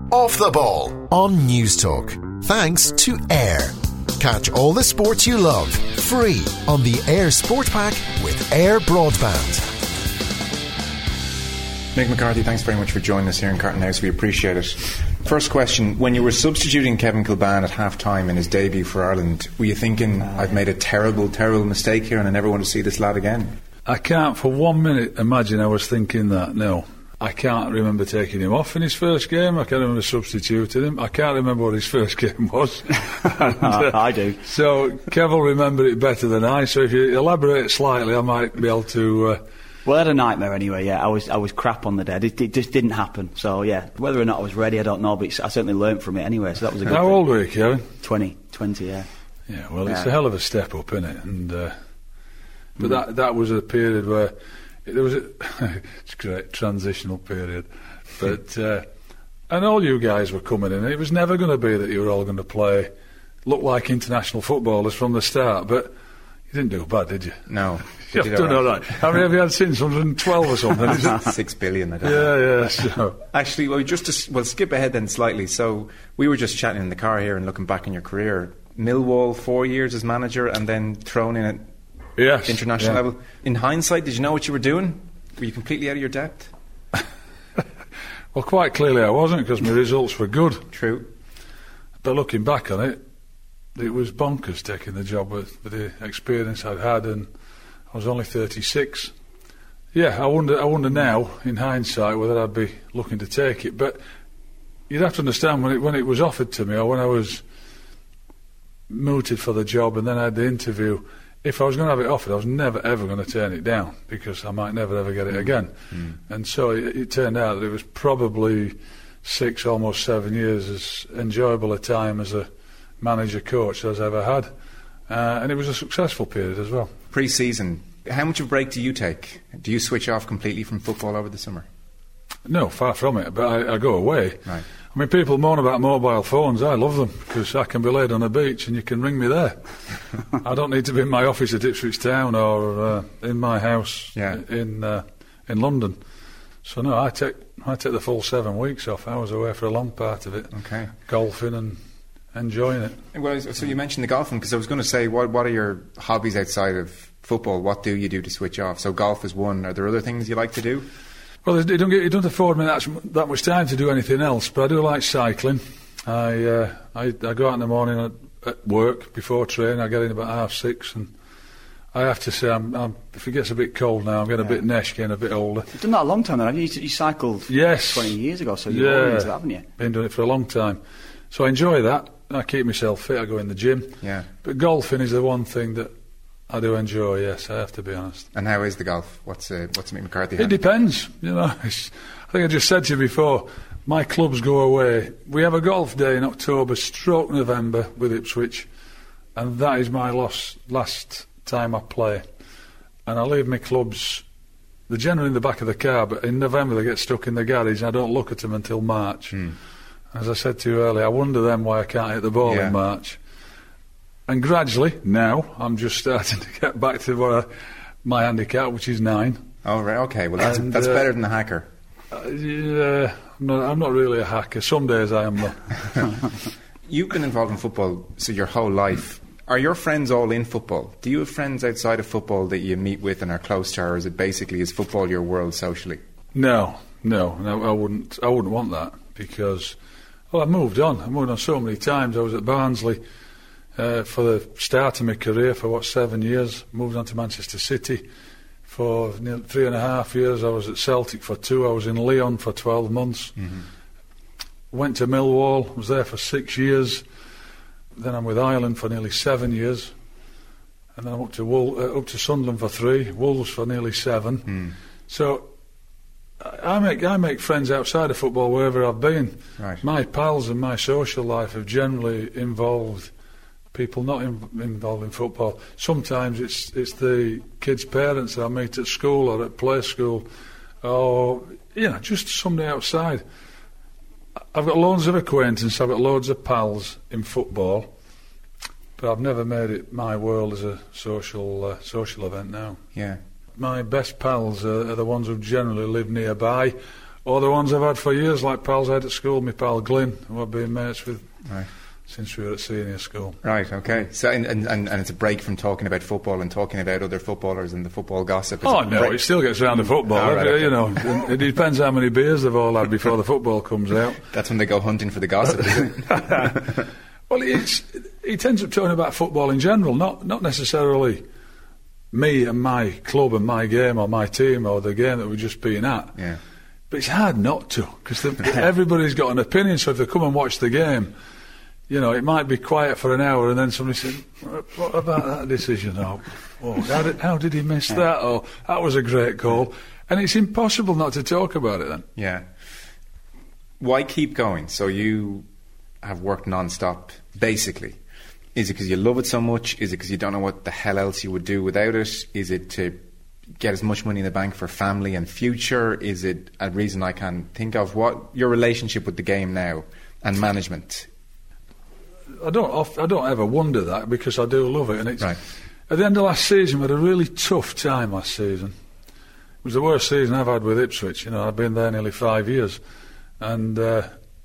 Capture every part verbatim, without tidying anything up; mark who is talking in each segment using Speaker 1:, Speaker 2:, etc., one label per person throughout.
Speaker 1: Off the Ball on News Talk. Thanks to Air. Catch all the sports you love free on the Air Sport Pack with Air Broadband.
Speaker 2: Mick McCarthy, thanks very much for joining us here in Carton House. We appreciate it. First question, when you were substituting Kevin Kilbane at half-time in his debut for Ireland, were you thinking, I've made a terrible, terrible mistake here and I never want to see this lad again?
Speaker 3: I can't for one minute imagine I was thinking that, no. I can't remember taking him off in his first game. I can't remember substituting him. I can't remember what his first game was. and, uh,
Speaker 4: I do.
Speaker 3: So Kev will remember it better than I. So if you elaborate slightly, I might be able to... Uh,
Speaker 4: well, I had a nightmare anyway, yeah. I was I was crap on the day. It, it just didn't happen. So, yeah, whether or not I was ready, I don't know, but I certainly learnt from it anyway, so that was a good
Speaker 3: How
Speaker 4: thing.
Speaker 3: old were you, Kevin?
Speaker 4: twenty, twenty, yeah.
Speaker 3: Yeah, well, it's
Speaker 4: yeah.
Speaker 3: a hell of a step up, isn't it? And, uh, but mm. that that was a period where... There was a it's a great transitional period. But uh, and all you guys were coming in. It was never going to be that you were all going to play, look like international footballers from the start. But you didn't do bad, did you?
Speaker 2: No.
Speaker 3: You've
Speaker 2: did
Speaker 3: done
Speaker 2: all
Speaker 3: all
Speaker 2: right.
Speaker 3: right. How many have you had since? one hundred twelve or something? Is it?
Speaker 2: Six billion. I don't
Speaker 3: yeah,
Speaker 2: know.
Speaker 3: yeah. So.
Speaker 2: Actually, well, just to well, skip ahead then slightly. So we were just chatting in the car here and looking back in your career. Millwall, four years as manager, and then thrown in at
Speaker 3: yes,
Speaker 2: international
Speaker 3: yeah.
Speaker 2: level. In hindsight, did you know what you were doing? Were you completely out of your depth?
Speaker 3: Well, quite clearly I wasn't, because my results were good.
Speaker 2: True.
Speaker 3: But looking back on it, it was bonkers taking the job with, with the experience I'd had, and I was only thirty-six. Yeah, I wonder, I wonder now, in hindsight, whether I'd be looking to take it. But you'd have to understand, when it, when it was offered to me, or when I was mooted for the job and then I had the interview, if I was going to have it offered, I was never ever going to turn it down, because I might never ever get it again. Mm. And so it, it turned out that it was probably six, almost seven years as enjoyable a time as a manager coach as I've ever had, uh, and it was a successful period as well.
Speaker 2: Pre-season, how much of a break do you take? Do you switch off completely from football over the summer?
Speaker 3: No, far from it, but I, I go away.
Speaker 2: Right.
Speaker 3: I mean, people moan about mobile phones. I love them, because I can be laid on a beach and you can ring me there. I don't need to be in my office at Ipswich Town or uh, in my house
Speaker 2: yeah.
Speaker 3: in uh, in London. So no, I take I take the full seven weeks off. I was away for a long part of it,
Speaker 2: okay,
Speaker 3: golfing and enjoying it.
Speaker 2: Well, so you mentioned the golfing, because I was going to say, what what are your hobbies outside of football? What do you do to switch off? So golf is one. Are there other things you like to do?
Speaker 3: Well, it don't, get, it don't afford me that, that much time to do anything else, but I do like cycling. I uh, I, I go out in the morning at, at work before training. I get in about half six, and I have to say, I'm, I'm, if it gets a bit cold now, I'm getting
Speaker 4: yeah.
Speaker 3: a bit nesh, getting a bit older.
Speaker 4: You've done that a long time, then, haven't you? You, you cycled
Speaker 3: yes.
Speaker 4: twenty years ago, so you're
Speaker 3: yeah.
Speaker 4: already into that, haven't you?
Speaker 3: Been doing it for a long time. So I enjoy that. I keep myself fit. I go in the gym.
Speaker 2: Yeah.
Speaker 3: But golfing is the one thing that I do enjoy, yes, I have to be honest.
Speaker 2: And how is the golf? What's uh, what's Mick McCarthy?
Speaker 3: It depends, you know. It's, I think I just said to you before, my clubs go away. We have a golf day in October, stroke November with Ipswich, and that is my last, last time I play. And I leave my clubs, they're generally in the back of the car, but in November they get stuck in the garage and I don't look at them until March. Mm. As I said to you earlier, I wonder then why I can't hit the ball
Speaker 2: yeah.
Speaker 3: in March. And gradually, now, I'm just starting to get back to what I, my handicap, which is nine.
Speaker 2: Oh, right, okay. Well, that's,
Speaker 3: and,
Speaker 2: that's
Speaker 3: uh,
Speaker 2: better than a hacker.
Speaker 3: Uh, yeah, I'm not, I'm not really a hacker. Some days I am not.
Speaker 2: You've been involved in football so your whole life. Are your friends all in football? Do you have friends outside of football that you meet with and are close to, or is it basically, is football your world socially?
Speaker 3: No, no, no, I wouldn't. I wouldn't want that, because, well, I've moved on. I've moved on so many times. I was at Barnsley uh, for the start of my career for what seven years. Moved on to Manchester City for nearly three and a half years. I was at Celtic for two. I was in Lyon for twelve months. Mm-hmm. Went to Millwall. Was there for six years. Then I'm with Ireland for nearly seven years, and then I'm up to Wool, uh, up to Sunderland for three, Wolves for nearly seven. Mm. So I, I make I make friends outside of football wherever I've been.
Speaker 2: Right.
Speaker 3: My pals and my social life have generally involved people not in, involved in football. Sometimes it's it's the kids' parents that I meet at school or at play school, or you know, just somebody outside. I've got loads of acquaintances, I've got loads of pals in football, but I've never made it my world as a social uh, social event now.
Speaker 2: Yeah.
Speaker 3: My best pals are, are the ones who generally live nearby, or the ones I've had for years, like pals I had at school, my pal Glyn, who I've been mates with
Speaker 2: Right.
Speaker 3: since we were at senior school.
Speaker 2: Right, okay. So, and, and, and it's a break from talking about football and talking about other footballers and the football gossip. It's
Speaker 3: Oh,
Speaker 2: a
Speaker 3: no,
Speaker 2: break.
Speaker 3: it still gets around the football.
Speaker 2: Ah, right, okay.
Speaker 3: You know, it, it depends how many beers they've all had before the football comes out.
Speaker 2: That's when they go hunting for the gossip, isn't it?
Speaker 3: Well, it's, it ends up talking about football in general, not not necessarily me and my club and my game or my team or the game that we've just been at.
Speaker 2: Yeah.
Speaker 3: But it's hard not to, because everybody's got an opinion, so if they come and watch the game, you know, it might be quiet for an hour and then somebody said, what about that decision? Or, oh, how did, how did he miss that? Or, that was a great call. And it's impossible not to talk about it then.
Speaker 2: Yeah. Why keep going? So you have worked non-stop, basically. Is it because you love it so much? Is it because you don't know what the hell else you would do without it? Is it to get as much money in the bank for family and future? Is it a reason I can think of? What your relationship with the game now and management?
Speaker 3: I don't oft, I don't ever wonder that, because I do love it. And it's,
Speaker 2: Right.
Speaker 3: At the end of last season, we had a really tough time last season. It was the worst season I've had with Ipswich. You know, I've been there nearly five years. And... Uh,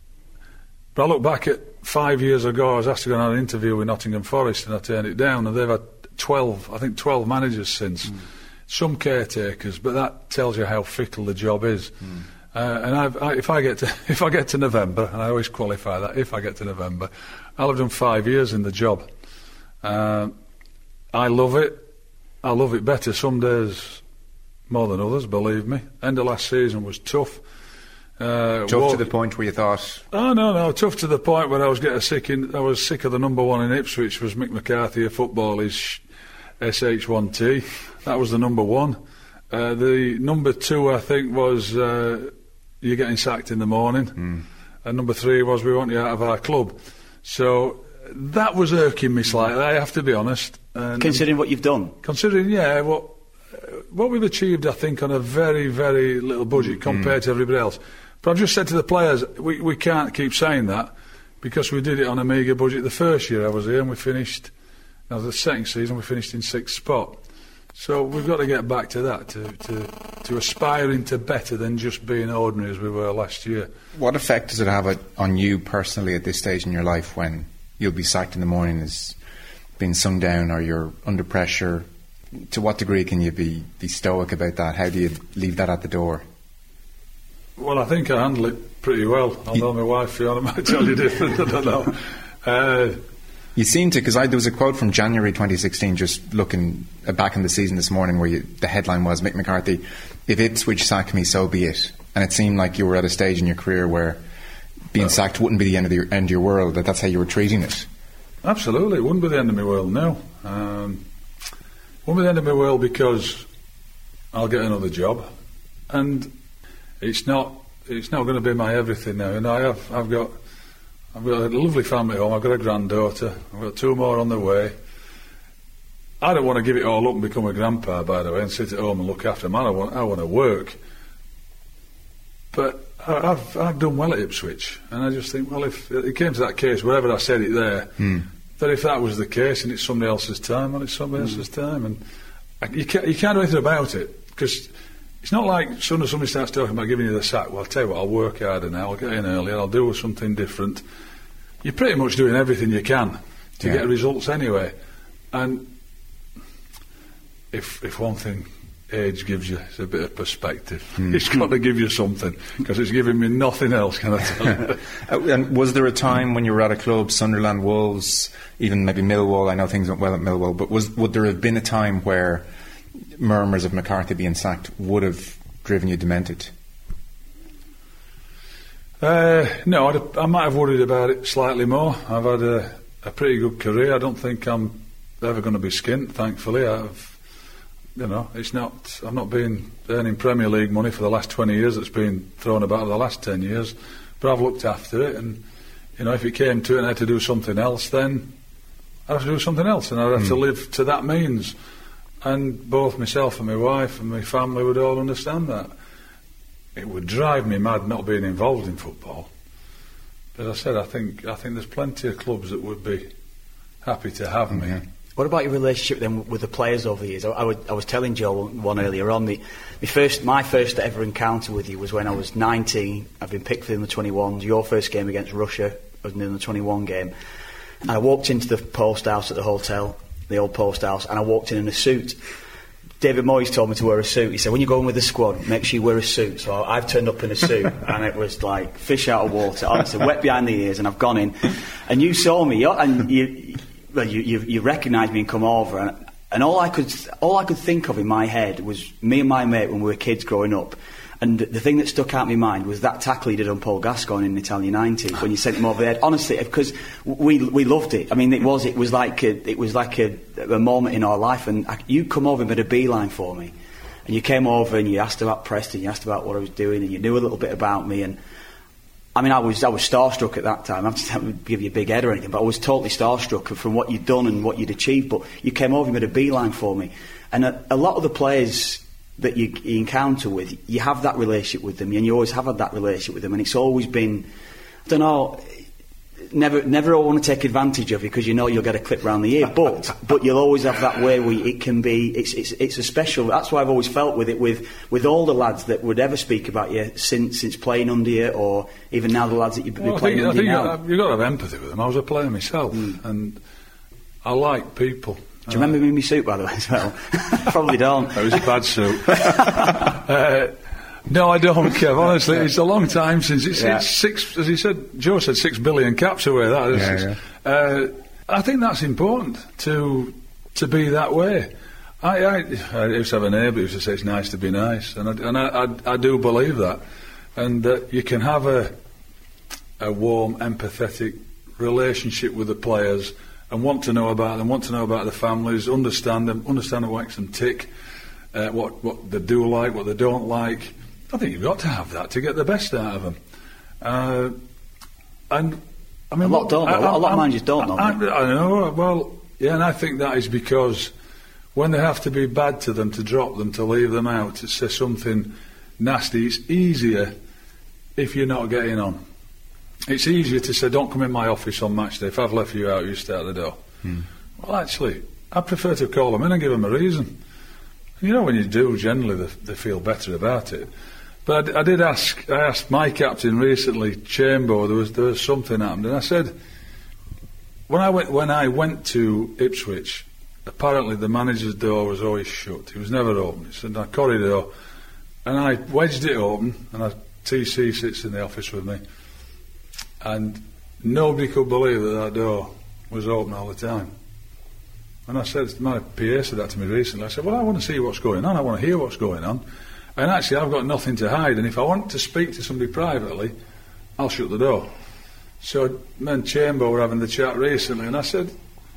Speaker 3: But I look back at five years ago, I was asked to go on an interview with Nottingham Forest and I turned it down, and they've had twelve, I think twelve managers since. Mm. Some caretakers, but that tells you how fickle the job is. Mm. Uh, and I've, I, if I get to if I get to November, and I always qualify that, if I get to November, I'll have done five years in the job. Uh, I love it. I love it better some days more than others, believe me. End of last season was tough. Uh,
Speaker 2: tough
Speaker 3: walk-
Speaker 2: to the point where you thought,
Speaker 3: Oh no, no, tough to the point where I was getting sick. In, I was sick of the number one in Ipswich was Mick McCarthy of football. Is S H one T. That was the number one. Uh, the number two, I think, was uh, you're getting sacked in the morning, mm. and number three was we want you out of our club. So that was irking me slightly. I have to be honest. And
Speaker 4: Considering what you've done,
Speaker 3: considering, yeah, what what we've achieved, I think, on a very, very little budget compared mm. to everybody else. But I've just said to the players, we, we can't keep saying that, because we did it on a meagre budget the first year I was here, and we finished, now the second season, we finished in sixth spot. So we've got to get back to that, to, to, to aspiring to better than just being ordinary as we were last year.
Speaker 2: what effect does it have a, on you personally at this stage in your life when you'll be sacked in the morning as being sung down, or you're under pressure? To what degree can you be, be stoic about that? How do you leave that at the door?
Speaker 3: Well, I think I handle it pretty well. Although my wife, Fiona, might tell you different. I don't know. Uh,
Speaker 2: You seem to, because there was a quote from January twenty sixteen, just looking uh, back in the season this morning, where you, the headline was, Mick McCarthy, if Ipswich sack me, so be it. And it seemed like you were at a stage in your career where being no. sacked wouldn't be the end of, the, end of your world, that that's how you were treating it.
Speaker 3: Absolutely, it wouldn't be the end of my world, no. Um, wouldn't be the end of my world, because I'll get another job, and it's not it's not going to be my everything now. And I have I've got I've got a lovely family at home. I've got a granddaughter. I've got two more on the way. I don't want to give it all up and become a grandpa, by the way, and sit at home and look after them. I want I want to work. But I, I've I've done well at Ipswich, and I just think, well, if it came to that case, wherever I said it there, mm. that if that was the case and it's somebody else's time, well, it's somebody mm. else's time, and I, you can't you can't do anything about it, because it's not like soon as somebody starts talking about giving you the sack, well, I'll tell you what, I'll work harder now, I'll get in earlier, I'll do something different. You're pretty much doing everything you can to yeah. get results anyway. And if if one thing age gives you is a bit of perspective, mm. it's got to give you something, because it's giving me nothing else, can I tell you?
Speaker 2: uh, and was there a time when you were at a club, Sunderland, Wolves, even maybe Millwall, I know things went well at Millwall, but was would there have been a time where murmurs of McCarthy being sacked would have driven you demented?
Speaker 3: Uh, no, I'd have, I might have worried about it slightly more. I've had a, a pretty good career. I don't think I'm ever going to be skint, thankfully. I've, you know, it's not. I've not been earning Premier League money for the last twenty years. It's been thrown about the last ten years, but I've looked after it. And you know, if it came to it and I had to do something else, then I'd have to do something else, and I'd have mm. to live to that means. And both myself and my wife and my family would all understand that. It would drive me mad not being involved in football. But as I said, I think I think there's plenty of clubs that would be happy to have me.
Speaker 2: Mm-hmm.
Speaker 4: What about your relationship then with the players over the years? I, I, would, I was telling Joe one earlier on. The, the first, my first ever encounter with you was when I was nineteen. I've been picked for the under twenty-ones. Your first game against Russia was an under twenty-one game. And I walked into the post house at the hotel, the old post house, and I walked in in a suit. David Moyes told me to wear a suit. He said, when you go in with the squad, make sure you wear a suit. So I've turned up in a suit, and it was like fish out of water. Honestly, wet behind the ears, and I've gone in. And you saw me, and you... Well, you, you, you recognised me and come over, and, and all I could all I could think of in my head was me and my mate when we were kids growing up. And the thing that stuck out in my mind was that tackle he did on Paul Gascoigne in the Italian nineties when you sent him over the head. Honestly, because we we loved it. I mean, it was it was like a, it was like a, a moment in our life. And I, you come over and made a beeline for me, and you came over and you asked about Preston, you asked about what I was doing, and you knew a little bit about me. And I mean, I was I was starstruck at that time. I don't give you a big head or anything, but I was totally starstruck from what you'd done and what you'd achieved. But you came over and made a beeline for me. And a, a lot of the players that you, you encounter with, you have that relationship with them, and you always have had that relationship with them. And it's always been, I don't know, never never want to take advantage of you because you know you'll get a clip round the ear. But but you'll always have that way where it can be, it's it's it's a special. That's why I've always felt with it with with all the lads that would ever speak about you since since playing under you, or even now the lads that you've been
Speaker 3: well,
Speaker 4: playing
Speaker 3: I think,
Speaker 4: under
Speaker 3: I think
Speaker 4: now.
Speaker 3: You've got, you've got to have empathy with them. I was a player myself, mm. and I like people.
Speaker 4: Do you remember me in my suit, by the way, as well? Probably don't.
Speaker 3: It was a bad suit. uh, no, I don't, Kev. Honestly, it's a long time since it's, yeah. it's six. As he said, Joe said, six billion caps away. That is. Yeah, yeah. Uh, I think that's important to to be that way. I, I, I used to have a neighbour who used to say it's nice to be nice, and I, and I, I, I do believe that, and that you can have a a warm, empathetic relationship with the players. And want to know about them, want to know about the families, understand them, understand what makes them tick, uh, what what they do like, what they don't like. I think you've got to have that to get the best out of them. Uh, and I mean,
Speaker 4: a lot don't. I, I, a lot of managers don't.
Speaker 3: I, I, I know. Well, yeah, and I think that is because when they have to be bad to them, to drop them, to leave them out, to say something nasty, it's easier if you're not getting on. It's easier to say, don't come in my office on match day. If I've left you out, you stay out the door. Hmm. Well, actually, I prefer to call them in and give them a reason. And you know, when you do, generally they, they feel better about it. But I, I did ask, I asked my captain recently, Chamber, there was there was something happened, and I said, when I went when I went to Ipswich, apparently the manager's door was always shut. It was never open. It's in a corridor, and I wedged it open, and I, T C sits in the office with me. And nobody could believe that that door was open all the time. And I said, my P A said that to me recently. I said, well, I want to see what's going on. I want to hear what's going on. And actually, I've got nothing to hide. And if I want to speak to somebody privately, I'll shut the door. So me and Chamber were having the chat recently, and I said,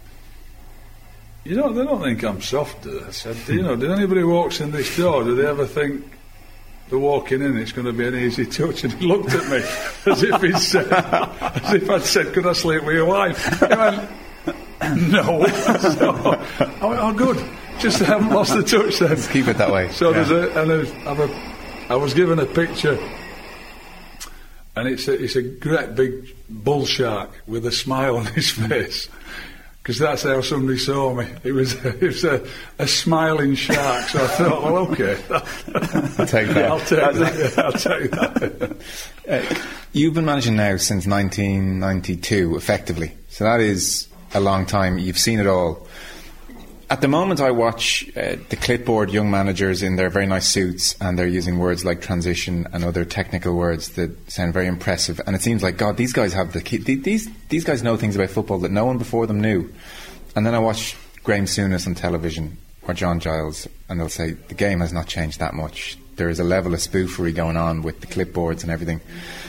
Speaker 3: you know, they don't think I'm soft. I said, you know, did anybody who walks in this door, do they ever think they're walking in, it's going to be an easy touch? And he looked at me as if he'd said, as if I'd said, could I sleep with your wife? He went, no. So I went, oh, good. Just haven't lost the touch then.
Speaker 2: Let's keep it that way.
Speaker 3: So
Speaker 2: yeah.
Speaker 3: there's a, and there's, I've a, I was given a picture, and it's a, it's a great big bull shark with a smile on his face. Because that's how somebody saw me. It was it was a, a smiling shark. So I thought, well, okay,
Speaker 2: I'll take that.
Speaker 3: Yeah, I'll take that. Yeah, I'll take that.
Speaker 2: Uh, you've been managing now since nineteen ninety-two, effectively. So that is a long time. You've seen it all. At the moment, I watch uh, the clipboard young managers in their very nice suits, and they're using words like transition and other technical words that sound very impressive. And it seems like, God, these guys have the key. These these guys know things about football that no one before them knew. And then I watch Graham Souness on television or John Giles, and they'll say the game has not changed that much. There is a level of spoofery going on with the clipboards and everything.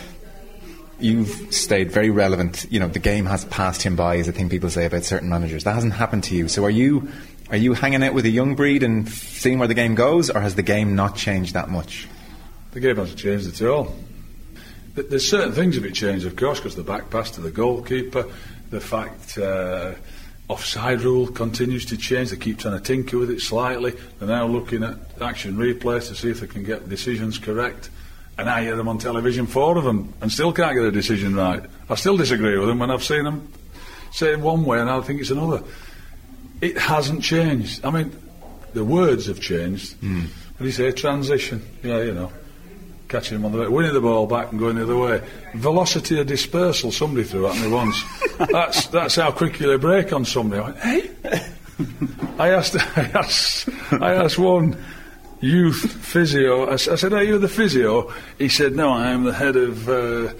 Speaker 2: You've stayed very relevant. You know, the game has passed him by, is a thing people say about certain managers. That hasn't happened to you. So are you are you hanging out with a young breed and seeing where the game goes, or has the game not changed that much?
Speaker 3: The game hasn't changed at all. There's certain things have been changed, of course, because the back pass to the goalkeeper, the fact uh, offside rule continues to change. They keep trying to tinker with it slightly. They're now looking at action replays to see if they can get decisions correct. And I hear them on television, four of them, and still can't get a decision right. I still disagree with them when I've seen them say it one way and I think it's another. it hasn't changed. I mean, the words have changed. Mm. What do you say? Transition. Yeah, you know. Catching him on the way, winning the ball back and going the other way. Velocity of dispersal, somebody threw at me once. that's that's how quick you break on somebody. I went, hey? I asked, I asked, I asked one youth physio, I, I said, are you the physio? He said, no, I am the head of, uh,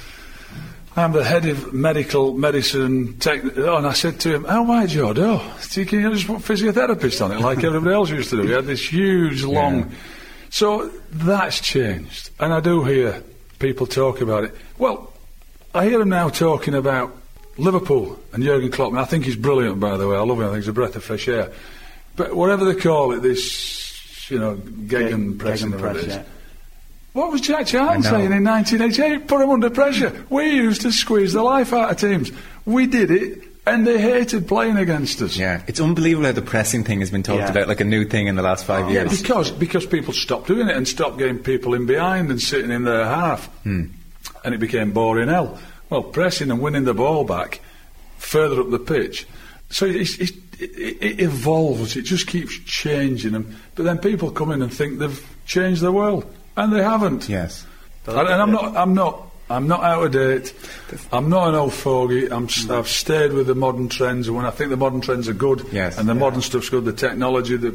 Speaker 3: I'm the head of medical medicine tech. Oh, and I said to him, how am I, Jod? Oh, so you can just put physiotherapist on it like everybody else used to do. He had this huge, long... Yeah. So that's changed, and I do hear people talk about it. Well, I hear them now talking about Liverpool and Jurgen Klopp. I think he's brilliant, by the way. I love him. I think he's a breath of fresh air. But whatever they call it, this, you know, gegenpressing, whatever it is. Yeah. What was Jack Charlton saying in nineteen eighty-eight? Put him under pressure. We used to squeeze the life out of teams. We did it. And they hated playing against us.
Speaker 2: Yeah, it's unbelievable how the pressing thing has been talked yeah. about like a new thing in the last five oh, years.
Speaker 3: Yeah, because because people stopped doing it and stopped getting people in behind and sitting in their half. Hmm. And it became boring hell. Well, pressing and winning the ball back further up the pitch. So it's, it's, it, it evolves, it just keeps changing. them. But then people come in and think they've changed the world. And they haven't.
Speaker 2: Yes.
Speaker 3: And, and I'm not... I'm not I'm not out of date. I'm not an old fogey. I'm, I've stayed with the modern trends, and when I think the modern trends are good,
Speaker 2: yes,
Speaker 3: and the
Speaker 2: yeah.
Speaker 3: modern stuff's good, the technology, the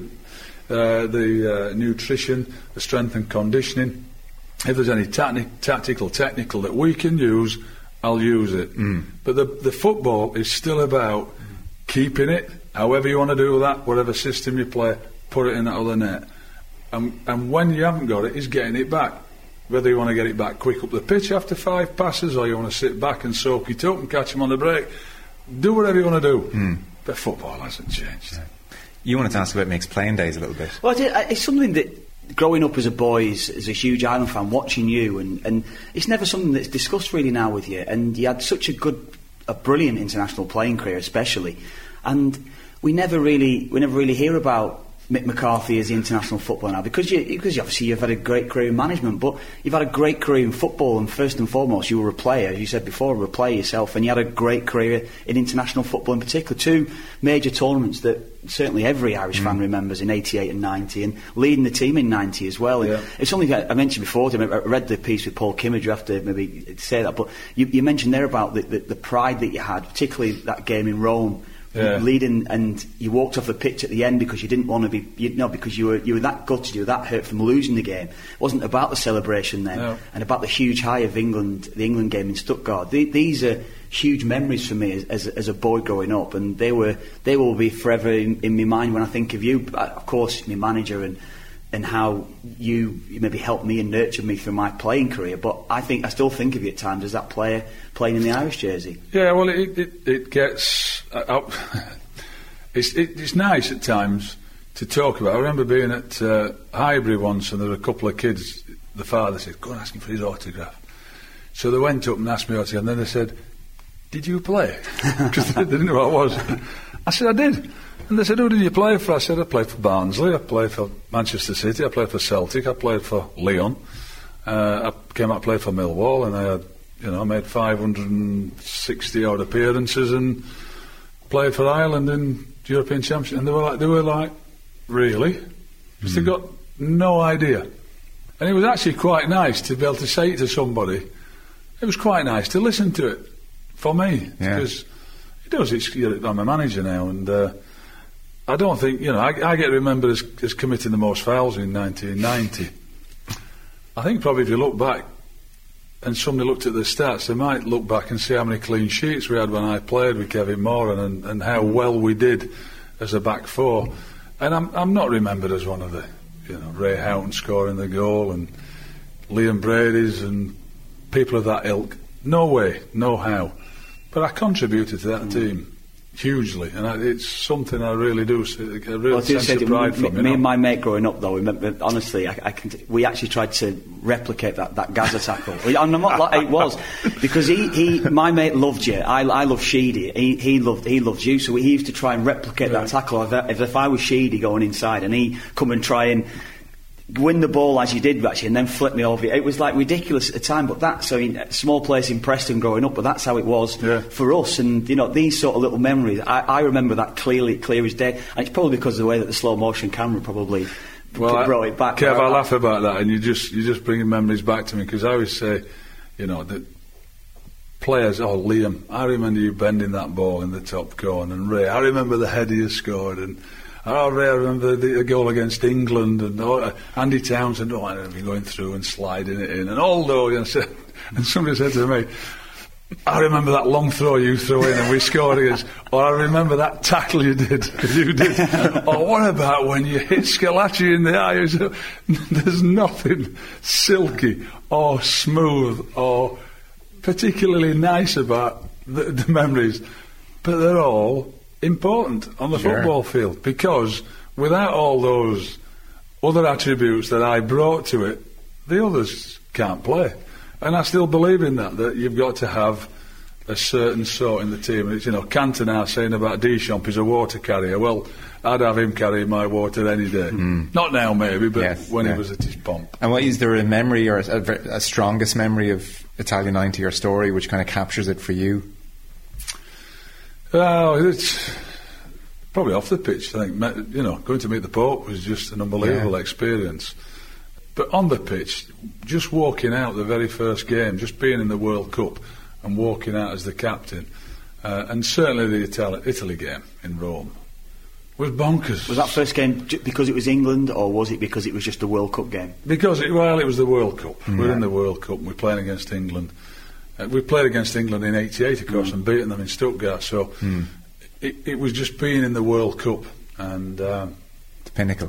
Speaker 3: uh, the uh, nutrition, the strength and conditioning. If there's any tacti- tactical, technical that we can use, I'll use it. Mm. But the the football is still about mm. keeping it. However you want to do that, whatever system you play, put it in that other net. And and when you haven't got it, is getting it back. Whether you want to get it back quick up the pitch after five passes, or you want to sit back and soak it up and catch him on the break, do whatever you want to do. Mm. But football hasn't changed.
Speaker 2: Yeah. You wanted to ask about Mick's playing days a little bit.
Speaker 4: Well, it's something that, growing up as a boy, as, as a huge Ireland fan, watching you, and, and it's never something that's discussed really now with you. And you had such a good, a brilliant international playing career, especially, and we never really, we never really hear about Mick McCarthy as the international footballer now, because you, because you obviously you've had a great career in management, but you've had a great career in football, and first and foremost you were a player, as you said before, you were a player yourself, and you had a great career in international football in particular. Two major tournaments that certainly every Irish mm. fan remembers, in eighty-eight and ninety, and leading the team in ninety as well.
Speaker 3: Yeah.
Speaker 4: It's something that I mentioned before to him. I read the piece with Paul Kimmage, you have to maybe say that, but you, you mentioned there about the, the, the pride that you had, particularly that game in Rome. Yeah. Leading, and you walked off the pitch at the end because you didn't want to be, you know, because you were you were that gutted, you were that hurt from losing the game. It wasn't about the celebration then, no. and about the huge high of England, the England game in Stuttgart. The, these are huge memories for me as, as, as a boy growing up, and they were they will be forever in, in my mind when I think of you. Of course, my manager and. and how you, you maybe helped me and nurtured me through my playing career, but I think I still think of you at times as that player playing in the Irish jersey.
Speaker 3: Yeah, well, it it, it gets uh, up. it's it, it's nice at times to talk about. I remember being at uh, Highbury once, and there were a couple of kids. The father said, "Go and ask him for his autograph." So they went up and asked me autograph, and then they said, "Did you play?" Because they didn't know what I was. I said, "I did." And they said, "Who did you play for?" I said, "I played for Barnsley, I played for Manchester City, I played for Celtic, I played for Lyon, uh, I came out and played for Millwall, and I had, you know, I made five hundred sixty odd appearances and played for Ireland in European Championship." And they were like, they were like, "Really?" Because mm. they got no idea. And it was actually quite nice to be able to say it to somebody. It was quite nice to listen to it for me,
Speaker 2: yeah.
Speaker 3: because it does. It's, I'm a manager now, and. Uh, I don't think, you know, I, I get remembered as, as committing the most fouls in nineteen ninety. I think probably if you look back and somebody looked at the stats, they might look back and see how many clean sheets we had when I played with Kevin Moran, and, and how well we did as a back four. And I'm, I'm not remembered as one of the, you know, Ray Houghton scoring the goal and Liam Brady's and people of that ilk. No way, no how. But I contributed to that mm. team. Hugely, and I, it's something I really do. A real well, sense of pride
Speaker 4: me,
Speaker 3: from
Speaker 4: me,
Speaker 3: you
Speaker 4: me
Speaker 3: know?
Speaker 4: and my mate growing up, though, remember, honestly, I, I can t- we actually tried to replicate that, that Gaza tackle. I'm not like it was, because he, he my mate loved you. I, I loved Sheedy. He, he loved he loved you. So he used to try and replicate yeah. that tackle. If, if, if I was Sheedy going inside, and he come and try and win the ball as you did actually, and then flip me over. It was like ridiculous at the time, but that's, I mean, a small place in Preston growing up, but that's how it was
Speaker 3: yeah.
Speaker 4: for us. And you know, these sort of little memories, I, I remember that clearly, clear as day. And it's probably because of the way that the slow motion camera probably
Speaker 3: well,
Speaker 4: brought it back.
Speaker 3: Kev, I,
Speaker 4: I
Speaker 3: laugh about that, and you just you just bringing memories back to me, because I always say, you know, that players, oh Liam, I remember you bending that ball in the top corner, and Ray, I remember the header you scored, and oh, Ray, I remember the, the goal against England, and oh, Andy Townsend, oh, I remember you going through and sliding it in, and although, you know, and somebody said to me, I remember that long throw you threw in and we scored against, or I remember that tackle you did, you did, or what about when you hit Schillaci in the eye? There's nothing silky or smooth or particularly nice about the, the memories, but they're all important on the sure. football field, because without all those other attributes that I brought to it, the others can't play. And I still believe in that, that you've got to have a certain sort in the team. And it's, you know, Cantona saying about Deschamps, he's a water carrier. Well, I'd have him carrying my water any day. Mm. Not now, maybe, but yes, when yeah. he was at his pomp.
Speaker 2: And what is there a memory or a, a, a strongest memory of Italia ninety or story which kind of captures it for you?
Speaker 3: Oh, it's probably off the pitch. I think, you know, going to meet the Pope was just an unbelievable yeah. experience. But on the pitch, just walking out the very first game, just being in the World Cup and walking out as the captain, uh, and certainly the Itali- Italy game in Rome, was bonkers.
Speaker 4: Was that first game j- because it was England, or was it because it was just a World Cup game?
Speaker 3: Because, it, well, it was the World Cup. Mm. We're in the World Cup and we're playing against England. Uh, we played against England in eighty-eight, of course, mm. and beaten them in Stuttgart, so mm. it, it was just being in the World Cup. And um,
Speaker 2: the pinnacle.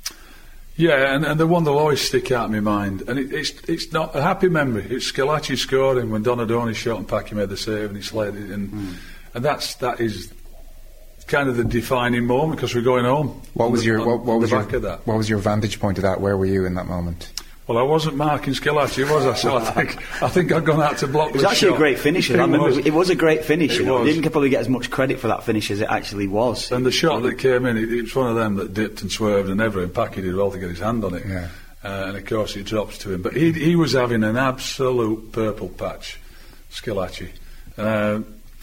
Speaker 3: Yeah, and, and the one that'll always stick out in my mind, and it, it's it's not a happy memory. It's Schillaci scoring when Donadoni shot and Pacquiao made the save and he slid it in, mm. and that's that is kind of the defining moment, because we're going home.
Speaker 2: What was
Speaker 3: the,
Speaker 2: your what, what was your
Speaker 3: that.
Speaker 2: what was your vantage point of that? Where were you in that moment?
Speaker 3: Well, I wasn't marking Schillaci, was I? So I think I think I'd gone out to block the shot.
Speaker 4: It was actually a great finish. I remember was. It was a great finish. It, you know?
Speaker 3: was.
Speaker 4: It didn't probably get as much credit for that finish as it actually was.
Speaker 3: And the shot that came in, it, it was one of them that dipped and swerved and everything. Pacquiao did well to get his hand on it.
Speaker 2: Yeah.
Speaker 3: Uh, and of course it drops to him. But he he was having an absolute purple patch, Schillaci. Uh,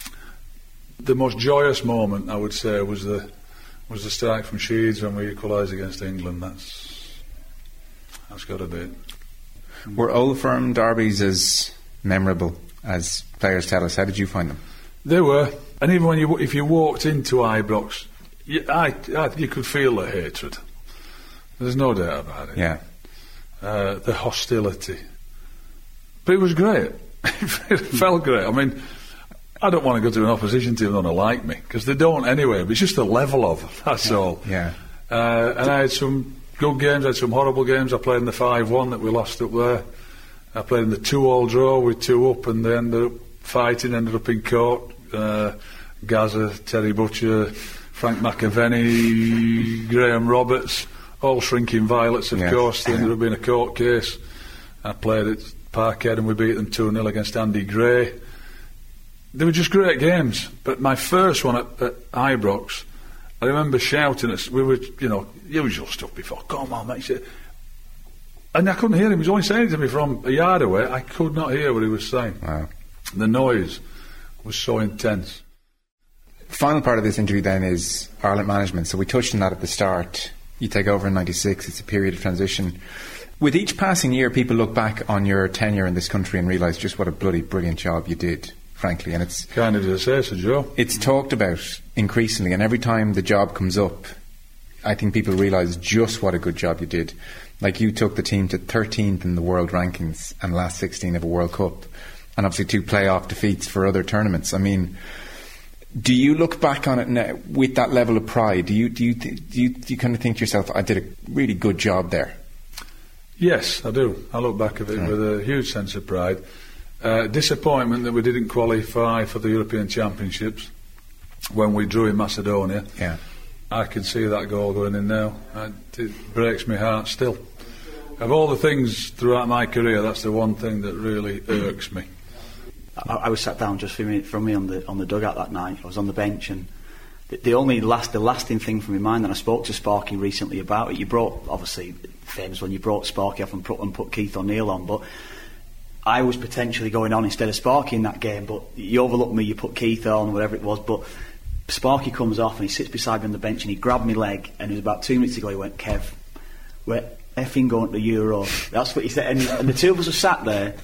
Speaker 3: the most joyous moment, I would say, was the was the strike from Sheeds when we equalised against England. That's that's got to be it.
Speaker 2: Were Old Firm derbies as memorable as players tell us? How did you find them?
Speaker 3: They were, and even when you if you walked into Ibrox, you, I, I, you could feel the hatred. There's no doubt about it.
Speaker 2: Yeah,
Speaker 3: uh, the hostility, but it was great. It felt great. I mean, I don't want to go to an opposition team that don't like me, because they don't anyway. But it's just the level of it. That's
Speaker 2: yeah.
Speaker 3: all.
Speaker 2: Yeah,
Speaker 3: uh, and I had some good games, I had some horrible games. I played in the five one that we lost up there. I played in the two all draw with two up, and they ended up fighting, ended up in court. Uh, Gaza, Terry Butcher, Frank McAvenny, Graham Roberts, all shrinking violets, of yes. course. They ended up being a court case. I played at Parkhead and we beat them two nil against Andy Gray. They were just great games. But my first one at, at Ibrox, I remember shouting at, we were, you know, usual stuff before, come on, mate. And I couldn't hear him. He was only saying it to me from a yard away. I could not hear what he was saying.
Speaker 2: Wow.
Speaker 3: The noise was so intense.
Speaker 2: Final part of this interview then is Ireland management. So we touched on that at the start. You take over in ninety-six. It's a period of transition. With each passing year, people look back on your tenure in this country and realise just what a bloody brilliant job you did, frankly. And it's
Speaker 3: kind of to say so, Joe.
Speaker 2: It's talked about increasingly, and every time the job comes up, I think people realise just what a good job you did. Like, you took the team to thirteenth in the world rankings and last sixteen of a World Cup, and obviously two playoff defeats for other tournaments. I mean, do you look back on it now with that level of pride? Do you do you do you, do you kind of think to yourself, I did a really good job there?
Speaker 3: Yes, I do. I look back at it yeah. with a huge sense of pride. Uh, disappointment that we didn't qualify for the European Championships when we drew in Macedonia.
Speaker 2: Yeah,
Speaker 3: I can see that goal going in now. It breaks my heart still. Of all the things throughout my career, that's the one thing that really irks me.
Speaker 4: I, I was sat down just for a minute from me on the on the dugout that night. I was on the bench, and the, the only last, the lasting thing from my mind, and I spoke to Sparky recently about it. You brought, obviously, famous when you brought Sparky off and put, and put Keith O'Neill on, but I was potentially going on instead of Sparky in that game. But you overlooked me. You put Keith on, whatever it was, but Sparky comes off and he sits beside me on the bench and he grabbed my leg, and it was about two minutes ago. He went, "Kev, we're effing going to the Euro." That's what he said, and, and the two of us were sat there.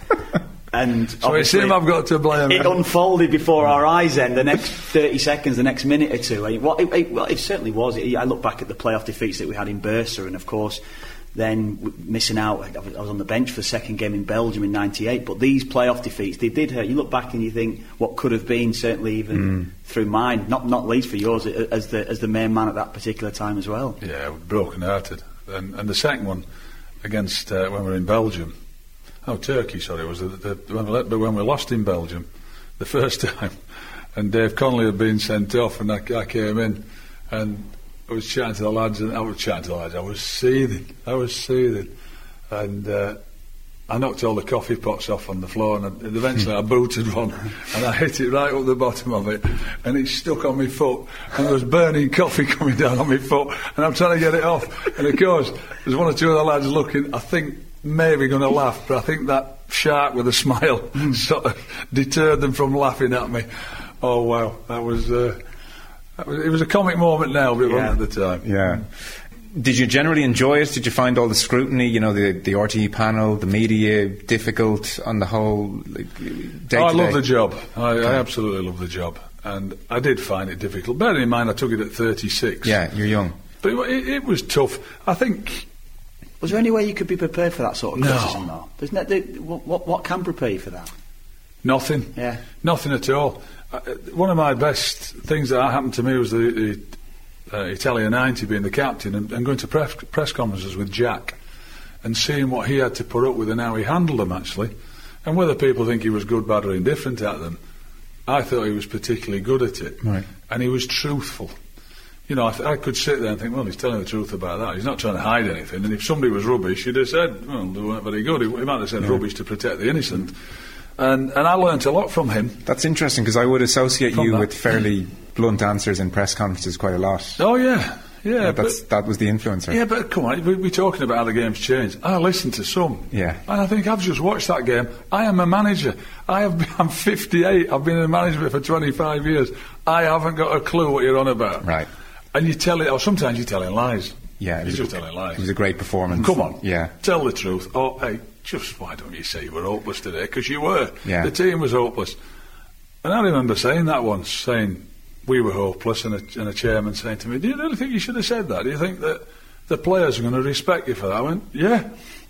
Speaker 4: And
Speaker 3: so it's him I've got to blame.
Speaker 4: It unfolded before our eyes, and the next thirty seconds, the next minute or two. I, well, it, it, well, it certainly was. It, I look back at the playoff defeats that we had in Bursa, and of course, then w- missing out. I was on the bench for the second game in Belgium in ninety-eight. But these playoff defeats, they did hurt. You look back and you think what could have been, certainly even mm. through mine, not not least for yours as the as the main man at that particular time as well.
Speaker 3: Yeah, broken hearted. And, and the second one against uh, when we were in Belgium. Oh, Turkey, sorry, was the, the, when, we, but when we lost in Belgium the first time, and Dave Connolly had been sent off, and I, I came in, and I was chatting to the lads, and I was chatting to the lads, I was seething, I was seething, and uh, I knocked all the coffee pots off on the floor, and, I, and eventually I booted one, and I hit it right up the bottom of it, and it stuck on my foot, and there was burning coffee coming down on my foot, and I'm trying to get it off, and of course, there's one or two of the lads looking, I think, maybe going to laugh, but I think that shark with a smile sort of deterred them from laughing at me. Oh wow, that was, uh, that was it was a comic moment now, but it
Speaker 2: yeah.
Speaker 3: wasn't at the time.
Speaker 2: Yeah. Did you generally enjoy it? Did you find all the scrutiny, you know, the the R T E panel, the media, difficult on the whole? Like, day
Speaker 3: oh, I
Speaker 2: to
Speaker 3: love
Speaker 2: day?
Speaker 3: the job. I, I absolutely love the job, and I did find it difficult. Bearing in mind, I took it at thirty-six.
Speaker 2: Yeah, you're young,
Speaker 3: but it, it, it was tough. I think.
Speaker 4: Was there any way you could be prepared for that sort of criticism?
Speaker 3: No.
Speaker 4: Though? There's no, there, what, what, what can prepare you for that?
Speaker 3: Nothing.
Speaker 4: Yeah.
Speaker 3: Nothing at all. Uh, one of my best things that happened to me was the, the uh, Italia ninety, being the captain, and, and going to press, press conferences with Jack and seeing what he had to put up with and how he handled them, actually. And whether people think he was good, bad or indifferent at them, I thought he was particularly good at it.
Speaker 2: Right.
Speaker 3: And he was truthful. You know, I, th- I could sit there and think, well, he's telling the truth about that. He's not trying to hide anything. And if somebody was rubbish, he'd have said, well, they weren't very good. He, he might have said yeah. rubbish to protect the innocent. And and I learnt a lot from him.
Speaker 2: That's interesting, because I would associate
Speaker 3: from
Speaker 2: you
Speaker 3: that.
Speaker 2: with fairly blunt answers in press conferences quite a lot.
Speaker 3: Oh, yeah. Yeah,
Speaker 2: yeah that's,
Speaker 3: but,
Speaker 2: that was the influencer.
Speaker 3: Yeah, but come on, we, we're talking about how the game's changed. I listen to some.
Speaker 2: Yeah.
Speaker 3: And I think I've just watched that game. I am a manager. I have been, I'm fifty-eight. I've been in management for twenty-five years. I haven't got a clue what you're on about.
Speaker 2: Right.
Speaker 3: And you tell it, or sometimes you're telling lies.
Speaker 2: Yeah,
Speaker 3: you're just telling lies.
Speaker 2: It was a great performance.
Speaker 3: Come on,
Speaker 2: yeah.
Speaker 3: Tell the truth. Oh, hey, just why don't you say you were hopeless today? Because you were.
Speaker 2: Yeah.
Speaker 3: The team was hopeless. And I remember saying that once, saying we were hopeless, and a, and a chairman saying to me, "Do you really think you should have said that? Do you think that the players are going to respect you for that?" I went, "Yeah,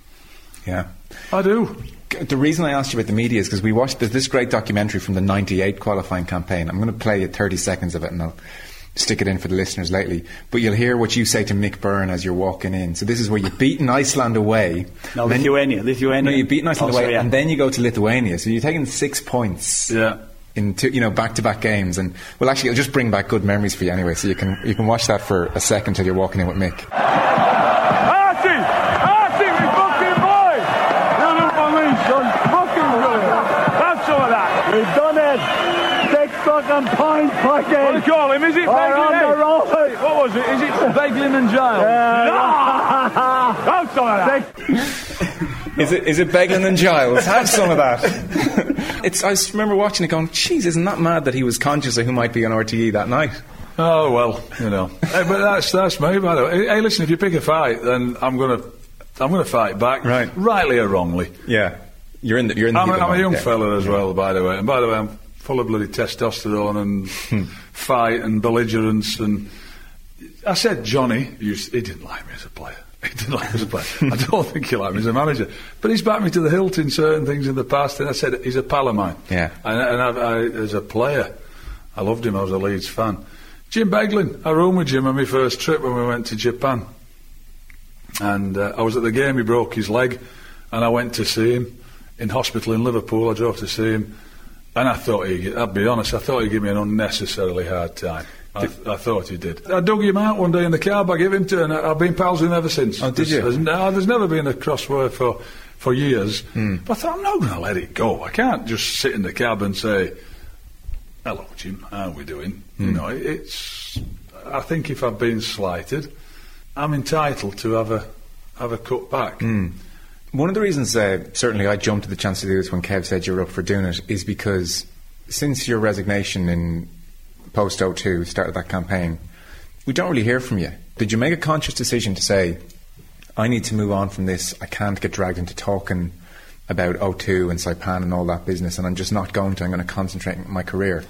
Speaker 2: yeah,
Speaker 3: I do."
Speaker 2: The reason I asked you about the media is because we watched there's this great documentary from the ninety-eight qualifying campaign. I'm going to play you thirty seconds of it, and I'll stick it in for the listeners lately, but you'll hear what you say to Mick Byrne as you're walking in. So this is where you've beaten Iceland away.
Speaker 4: No, Lithuania, Lithuania.
Speaker 2: No, you've beaten Iceland
Speaker 4: oh,
Speaker 2: away,
Speaker 4: sorry, yeah.
Speaker 2: and then you go to Lithuania. So you're taking six points.
Speaker 3: Yeah.
Speaker 2: In two, you know, back-to-back games, and well, actually, it'll just bring back good memories for you anyway. So you can you can watch that for a second till you're walking in with Mick.
Speaker 5: Archie, Archie, we fucking boys. You're the police, son. Fucking good. Have some of that. We've done it. Fucking point fucking. What do you call him? Is it Beglin? What was it? Is it Beglin and Giles? Yeah. Have some of that.
Speaker 2: Is it is it Beglin and Giles? Have some of that. It's. I just remember watching it, going, "Jeez, isn't that mad that he was conscious of who might be on R T E that night?"
Speaker 3: Oh well, you know. Hey, but that's that's me, by the way. Hey, listen, if you pick a fight, then I'm gonna I'm gonna fight back,
Speaker 2: right?
Speaker 3: Rightly or wrongly.
Speaker 2: Yeah, you're in the you're in the.
Speaker 3: I'm, a, I'm a young
Speaker 2: yeah.
Speaker 3: fella as well, by the way. And by the way, I'm full of bloody testosterone and fight and belligerence. And I said Johnny, he didn't like me as a player. He didn't like me as a player. I don't think he liked me as a manager. But he's backed me to the hilt in certain things in the past. And I said he's a pal of mine.
Speaker 2: Yeah.
Speaker 3: And, and I, I, as a player, I loved him. I was a Leeds fan. Jim Beglin, I roomed with Jim on my first trip when we went to Japan. And uh, I was at the game. He broke his leg, and I went to see him in hospital in Liverpool. I drove to see him. And I thought he, I'll be honest, I thought he'd give me an unnecessarily hard time. I, th- I thought he did. I dug him out one day in the cab, I gave him to, and I, I've been pals with him ever since.
Speaker 2: Oh, did
Speaker 3: there's,
Speaker 2: you?
Speaker 3: There's, no, there's never been a crossword for, for years.
Speaker 2: Mm.
Speaker 3: But I thought, I'm not going to let it go. I can't just sit in the cab and say, "Hello, Jim, how are we doing?" Mm. You know, it, it's I think if I've been slighted, I'm entitled to have a have a cut back.
Speaker 2: Mm. One of the reasons, uh, certainly, I jumped at the chance to do this when Kev said you were up for doing it, is because since your resignation in post oh two, started that campaign, we don't really hear from you. Did you make a conscious decision to say, I need to move on from this, I can't get dragged into talking about oh two and Saipan and all that business, and I'm just not going to, I'm going to concentrate on my career?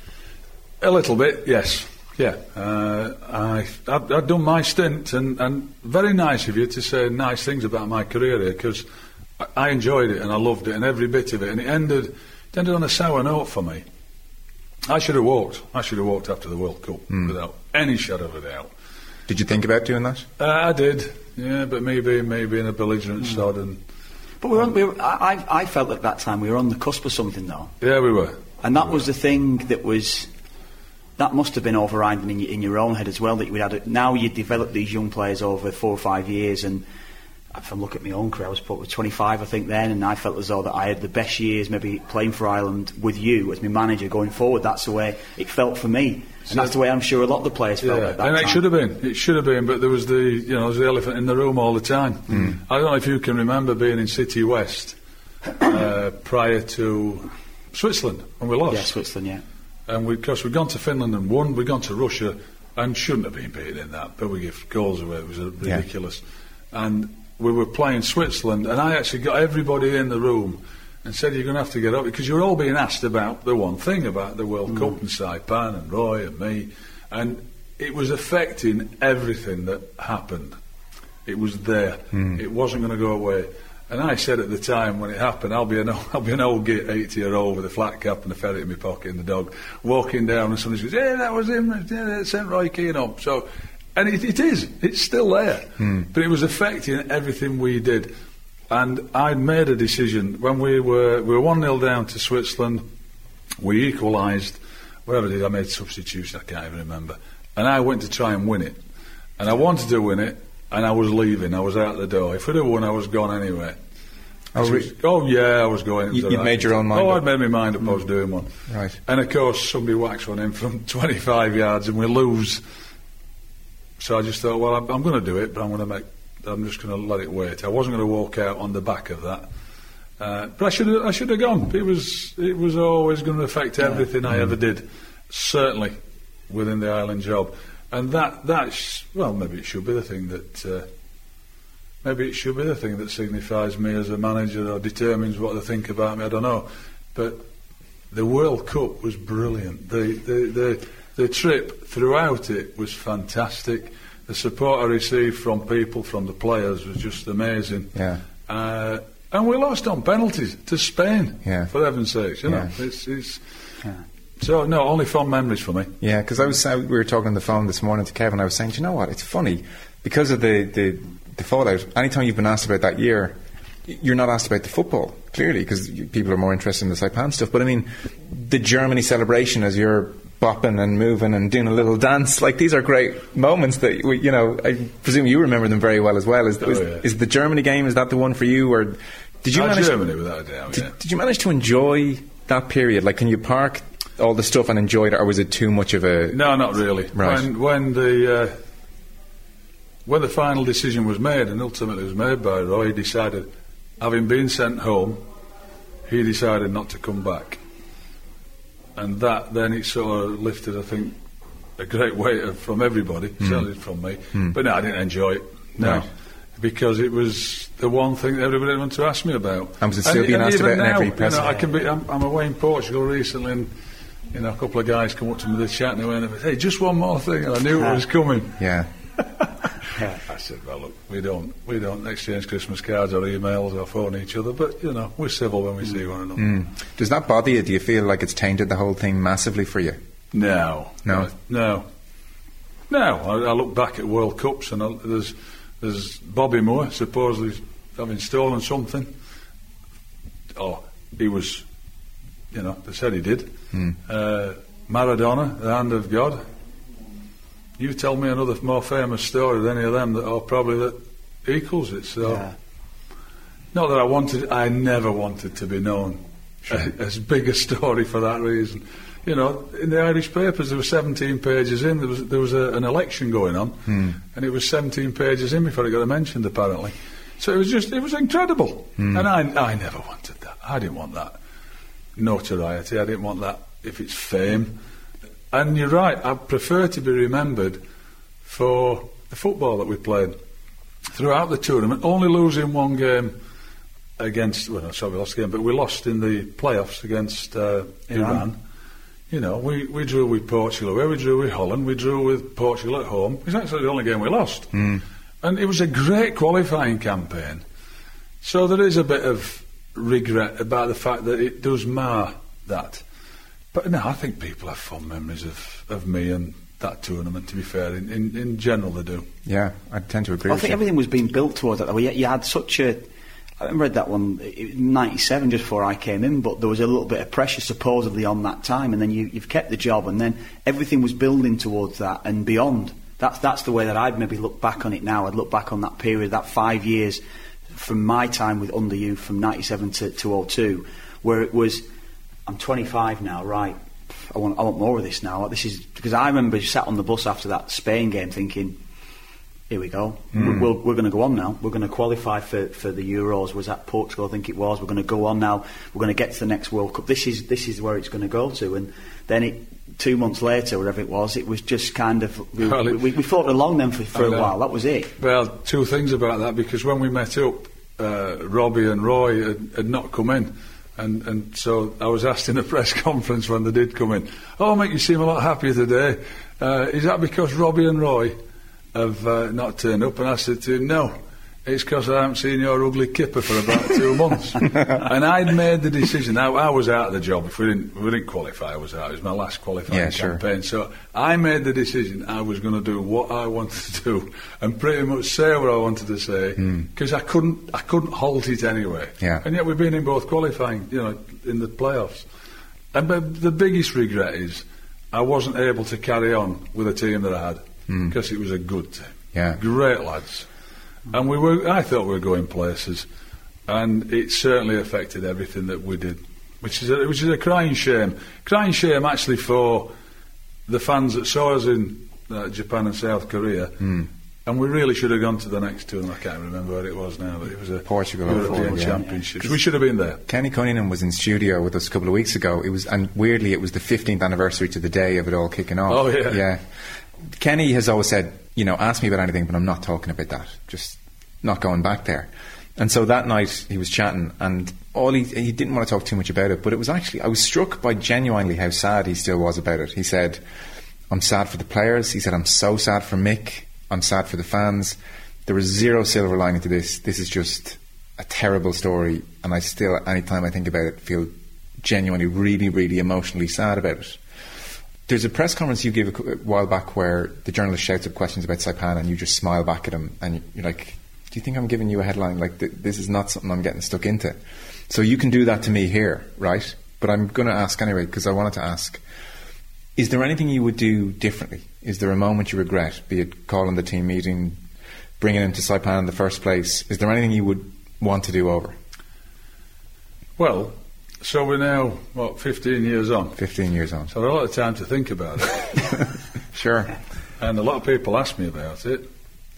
Speaker 3: A little bit, yes. Yeah. Uh, I, I'd, I'd done my stint, and, and very nice of you to say nice things about my career here, because I, I enjoyed it and I loved it and every bit of it, and it ended, it ended on a sour note for me. I should have walked. I should have walked after the World Cup mm. without any shadow of a doubt.
Speaker 2: Did you think about doing that?
Speaker 3: Uh, I did, yeah, but me being, me being a belligerent mm. sod and...
Speaker 4: But we were on, we were, I, I felt at that time we were on the cusp of something, though.
Speaker 3: Yeah, we were.
Speaker 4: And that
Speaker 3: we
Speaker 4: was
Speaker 3: were.
Speaker 4: the thing that was... That must have been overriding in your, in your own head as well, that you had a, now you develop these young players over four or five years, and if I look at my own career, I was probably twenty-five, I think, then, and I felt as though that I had the best years maybe playing for Ireland with you as my manager going forward. That's the way it felt for me, and so that's the way I'm sure a lot of the players felt
Speaker 3: yeah,
Speaker 4: at that
Speaker 3: and
Speaker 4: time.
Speaker 3: it should have been, it should have been, but there was the, you know, there was the elephant in the room all the time. Mm. I don't know if you can remember being in City West uh, prior to Switzerland when we lost.
Speaker 4: Yeah, Switzerland, yeah.
Speaker 3: And we, because we'd gone to Finland and won, we'd gone to Russia and shouldn't have been beaten in that, but we gave goals away, it was ridiculous. Yeah. And we were playing Switzerland, and I actually got everybody in the room and said, you're going to have to get up, because you were all being asked about the one thing, about the World mm. Cup and Saipan and Roy and me, and it was affecting everything that happened. It was there. Mm. It wasn't going to go away. And I said at the time when it happened, I'll be an old, I'll be an old git, eighty-year-old with a flat cap and a ferret in my pocket and the dog, walking down and somebody goes, yeah, that was him, yeah, sent Roy Keane up. So, and it, it is, it's still there. Mm. But it was affecting everything we did. And I'd made a decision, when we were, we were one nil down to Switzerland, we equalised, whatever I did, I made substitution, I can't even remember. And I went to try and win it. And I wanted to win it, and I was leaving, I was out the door. If I'd have won, I was gone anyway.
Speaker 2: Oh,
Speaker 3: was, oh yeah, I was going.
Speaker 2: You, you'd right. made your own mind
Speaker 3: Oh,
Speaker 2: up.
Speaker 3: I'd made my mind up, mm. I was doing one.
Speaker 2: Right.
Speaker 3: And of course, somebody whacks one in from twenty-five yards and we lose. So I just thought, well, I'm, I'm going to do it, but I'm going to make, I'm just going to let it wait. I wasn't going to walk out on the back of that. Uh, but I should have, I should have gone. It was, it was always going to affect everything yeah. I mm. ever did. Certainly within the Ireland job. And that, that's, well, maybe it should be the thing that, uh, maybe it should be the thing that signifies me as a manager or determines what they think about me, I don't know. But the World Cup was brilliant. The, the, the, the trip throughout it was fantastic. The support I received from people, from the players, was just amazing.
Speaker 2: Yeah.
Speaker 3: Uh, and we lost on penalties to Spain,
Speaker 2: yeah.
Speaker 3: for heaven's sakes, you know.
Speaker 2: Yeah.
Speaker 3: It's, it's, yeah. So, no, only fond memories for me.
Speaker 2: Yeah, because I was uh, we were talking on the phone this morning to Kevin. I was saying, do you know what? It's funny because of the, the, the fallout. Anytime you've been asked about that year, you're not asked about the football, clearly, because people are more interested in the Saipan stuff. But I mean, the Germany celebration as you're bopping and moving and doing a little dance, like these are great moments that we, you know. I presume you remember them very well as well. Is,
Speaker 3: oh,
Speaker 2: is,
Speaker 3: yeah.
Speaker 2: is the Germany game? Is that the one for you, or did you
Speaker 3: oh,
Speaker 2: manage?
Speaker 3: Germany, without a doubt.
Speaker 2: Did,
Speaker 3: yeah.
Speaker 2: did you manage to enjoy that period? Like, can you park all the stuff and enjoy it, or was it too much of a...
Speaker 3: No, not really.
Speaker 2: Right.
Speaker 3: When, when the uh, when the final decision was made, and ultimately was made by Roy, he decided, having been sent home, he decided not to come back. And that, then it sort of lifted, I think, a great weight from everybody, mm. certainly from me. Mm. But no, I didn't enjoy it. No. Right. Because it was the one thing that everybody wanted to ask me about.
Speaker 2: And was it still and, being and asked about now, in every press?
Speaker 3: You know, I can be, I'm, I'm away in Portugal recently, and you know, a couple of guys come up to me, they're chatting away, and they say, hey, just one more thing, and I knew it was coming.
Speaker 2: Yeah.
Speaker 3: I said, well, look, we don't we don't exchange Christmas cards or emails or phone each other, but, you know, we're civil when we mm. see one another.
Speaker 2: Mm. Does that bother you? Do you feel like it's tainted the whole thing massively for you?
Speaker 3: No.
Speaker 2: No?
Speaker 3: Uh, no. No. I, I look back at World Cups, and I, there's, there's Bobby Moore, supposedly having stolen something. Oh, he was... You know, they said he did. Mm. Uh, Maradona, the hand of God. You tell me another more famous story than any of them that, or probably that equals it. So, yeah. Not that I wanted, I never wanted to be known sure. a, as big a story for that reason. You know, in the Irish papers there were seventeen pages in. There was there was a, an election going on,
Speaker 2: mm.
Speaker 3: and it was seventeen pages in before it got mentioned. Apparently, so it was just it was incredible.
Speaker 2: Mm.
Speaker 3: And I I never wanted that. I didn't want that notoriety. I didn't want that if it's fame. And you're right. I prefer to be remembered for the football that we played throughout the tournament. Only losing one game against. Well, sorry, we lost the game, but we lost in the playoffs against uh, Iran. Iran. You know, we, we drew with Portugal away, we drew with Holland, we drew with Portugal at home. It's actually the only game we lost.
Speaker 2: Mm.
Speaker 3: And it was a great qualifying campaign. So there is a bit of regret about the fact that it does mar that. But no, I think people have fond memories of, of me and that tournament, to be fair. In, in, in general, they do.
Speaker 2: Yeah, I tend to agree
Speaker 4: well,
Speaker 2: with
Speaker 4: I think
Speaker 2: you.
Speaker 4: everything was being built towards that. You, you had such a... I read that one in ninety-seven just before I came in, but there was a little bit of pressure supposedly on that time, and then you, you've kept the job, and then everything was building towards that and beyond. That's, that's the way that I'd maybe look back on it now. I'd look back on that period, that five years from my time with Under Youth, from ninety-seven to, to oh two, where it was... I'm twenty-five now, right, I want I want more of this now. This is because I remember you sat on the bus after that Spain game thinking, here we go, mm. we're, we're going to go on now, we're going to qualify for, for the Euros. Was that Portugal? I think it was. We're going to go on now, we're going to get to the next World Cup. This is this is where it's going to go to. And then it, two months later, whatever it was, it was just kind of we, well, we, we floated along then for, for a while. That was it.
Speaker 3: Well, two things about that, because when we met up, uh, Robbie and Roy had, had not come in. And and so I was asked in a press conference when they did come in, oh, mate, you seem a lot happier today. Uh, is that because Robbie and Roy have uh, not turned up? And I said to him, no, it's because I haven't seen your ugly kipper for about two months. And I'd made the decision. I, I was out of the job. If we didn't, we didn't qualify, I was out. It was my last qualifying
Speaker 2: yeah,
Speaker 3: campaign.
Speaker 2: Sure.
Speaker 3: So I made the decision I was going to do what I wanted to do and pretty much say what I wanted to say, because mm. I couldn't, I couldn't halt it anyway.
Speaker 2: Yeah.
Speaker 3: And yet we've been in both qualifying, you know, in the playoffs. And but the biggest regret is I wasn't able to carry on with the team that I had, because mm. it was a good team.
Speaker 2: Yeah.
Speaker 3: Great lads. And we were, I thought we were going places, and it certainly affected everything that we did, which is a, which is a crying shame. Crying shame actually for the fans that saw us in uh, Japan and South Korea,
Speaker 2: mm.
Speaker 3: and we really should have gone to the next tournament. I can't remember what it was now, but it was a
Speaker 2: Portugal
Speaker 3: European
Speaker 2: yeah.
Speaker 3: Championships. Yeah. We should have been there.
Speaker 2: Kenny Cunningham was in studio with us a couple of weeks ago. It was, and weirdly, it was the fifteenth anniversary to the day of it all kicking off.
Speaker 3: Oh yeah,
Speaker 2: yeah. Kenny has always said, you know, ask me about anything, but I'm not talking about that. Just not going back there. And so that night he was chatting, and all he he didn't want to talk too much about it, but it was actually, I was struck by genuinely how sad he still was about it. He said, I'm sad for the players. He said, I'm so sad for Mick. I'm sad for the fans. There was zero silver lining to this. This is just a terrible story, and I still, any time I think about it, feel genuinely really, really emotionally sad about it. There's a press conference you gave a while back where the journalist shouts up questions about Saipan and you just smile back at him and you're like, do you think I'm giving you a headline? Like, th- this is not something I'm getting stuck into. So you can do that to me here, right? But I'm going to ask anyway, because I wanted to ask, is there anything you would do differently? Is there a moment you regret, be it calling the team meeting, bringing him to Saipan in the first place? Is there anything you would want to do over?
Speaker 3: Well, so we're now, what, fifteen years on?
Speaker 2: fifteen years on.
Speaker 3: So I've had a lot of time to think about it.
Speaker 2: Sure.
Speaker 3: And a lot of people ask me about it.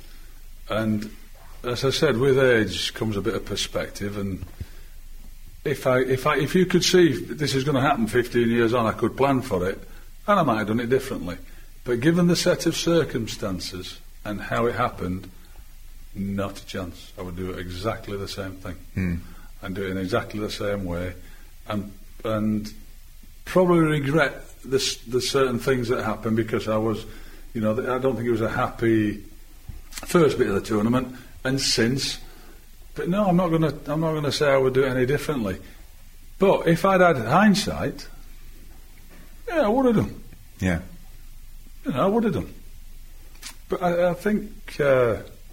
Speaker 3: And as I said, with age comes a bit of perspective. And if I, if I, if you could see this is going to happen fifteen years on, I could plan for it, and I might have done it differently. But given the set of circumstances and how it happened, not a chance. I would do exactly the same thing.
Speaker 2: Mm.
Speaker 3: And do it in exactly the same way. And, and probably regret the, the certain things that happened, because I was, you know, I don't think it was a happy first bit of the tournament, and since. But no, I'm not going to. I'm not going to say I would do it any differently. But if I'd had hindsight, yeah, I would have done.
Speaker 2: Yeah,
Speaker 3: you know, I would have done. But I, I think uh,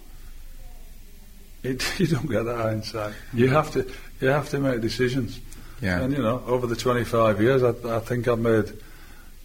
Speaker 3: it, you don't get that hindsight. You have to. You have to make decisions.
Speaker 2: Yeah.
Speaker 3: And you know, over the twenty-five years, I, I think I've made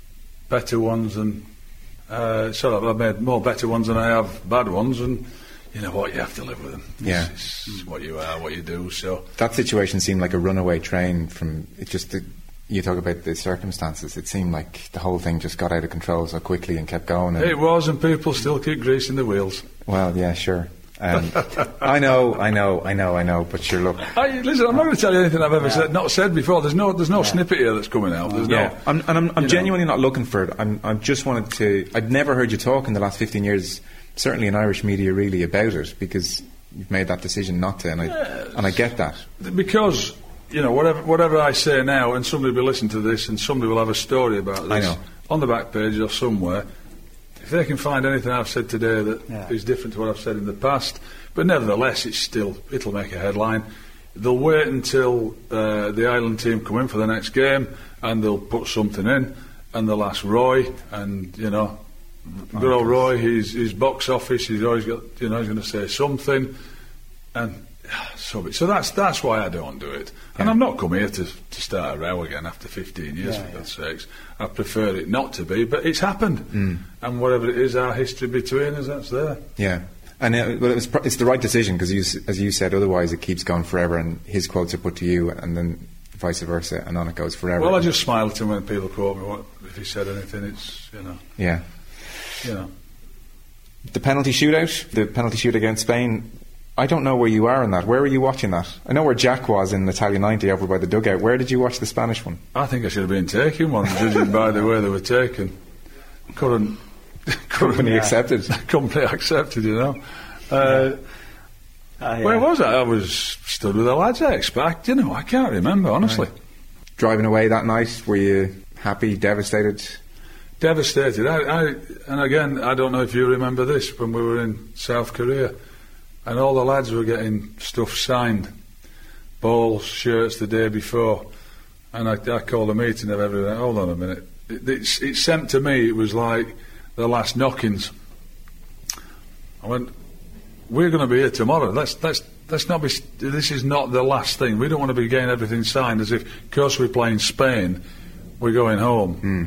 Speaker 3: better ones, and uh, sorry, I've made more better ones than I have bad ones, and you know what, you have to live with them.
Speaker 2: Yeah.
Speaker 3: It's, it's what you are, what you do. So
Speaker 2: that situation seemed like a runaway train from it. Just the, you talk about the circumstances. It seemed like the whole thing just got out of control so quickly and kept going. And
Speaker 3: it was, and people still keep greasing the wheels.
Speaker 2: Well, yeah, sure. Um, I know, I know, I know, I know. But sure, look.
Speaker 3: I, listen, I'm not going to tell you anything I've ever yeah. said, not said before. There's no, there's no yeah. snippet here that's coming out. There's
Speaker 2: yeah,
Speaker 3: no,
Speaker 2: I'm, and I'm, I'm genuinely
Speaker 3: know.
Speaker 2: not looking for it. I'm, I just wanted to. I'd never heard you talk in the last fifteen years, certainly in Irish media, really about it, because you've made that decision not to, and I, yes. and I get that.
Speaker 3: Because you know, whatever, whatever I say now, and somebody will listen to this, and somebody will have a story about this
Speaker 2: I know.
Speaker 3: on the back page or somewhere. If they can find anything I've said today that yeah. is different to what I've said in the past. But nevertheless, it's still, it'll make a headline. They'll wait until uh, the Ireland team come in for the next game, and they'll put something in, and they'll ask Roy, and, you know, good old Roy, he's, he's box office, he's always got, you know, he's going to say something, and so, so that's that's why I don't do it. And yeah. I'm not come here to, to start a row again after fifteen years, yeah, for God's yeah. sakes. I prefer it not to be, but it's happened.
Speaker 2: Mm.
Speaker 3: And whatever it is, our history between us, that's there.
Speaker 2: Yeah. And it, well, it was pr- it's the right decision, because, as you said, otherwise it keeps going forever, and his quotes are put to you, and then vice versa, and on it goes forever.
Speaker 3: Well, I just smile at him when people quote me. What, if he said anything, it's, you know.
Speaker 2: Yeah.
Speaker 3: You know.
Speaker 2: The penalty shootout, the penalty shoot against Spain, I don't know where you are in that. Where were you watching that? I know where Jack was in Italia ninety over by the dugout. Where did you watch the Spanish one?
Speaker 3: I think I should have been taking one, judging by the way they were taken. Couldn't.
Speaker 2: Company accepted.
Speaker 3: Company accepted, you know. Uh, uh, yeah. Where was I? I was stood with the lads, I expect. You know, I can't remember, honestly.
Speaker 2: Right. Driving away that night, were you happy, devastated?
Speaker 3: Devastated. I, I, and again, I don't know if you remember this, when we were in South Korea, and all the lads were getting stuff signed, balls, shirts the day before, and I, I called a meeting of everyone. Hold on a minute. It, it, it sent to me, it was like the last knockings. I went, we're going to be here tomorrow. Let's let's let's not be. This is not the last thing. We don't want to be getting everything signed as if, because we're playing Spain, we're going home.
Speaker 2: Mm.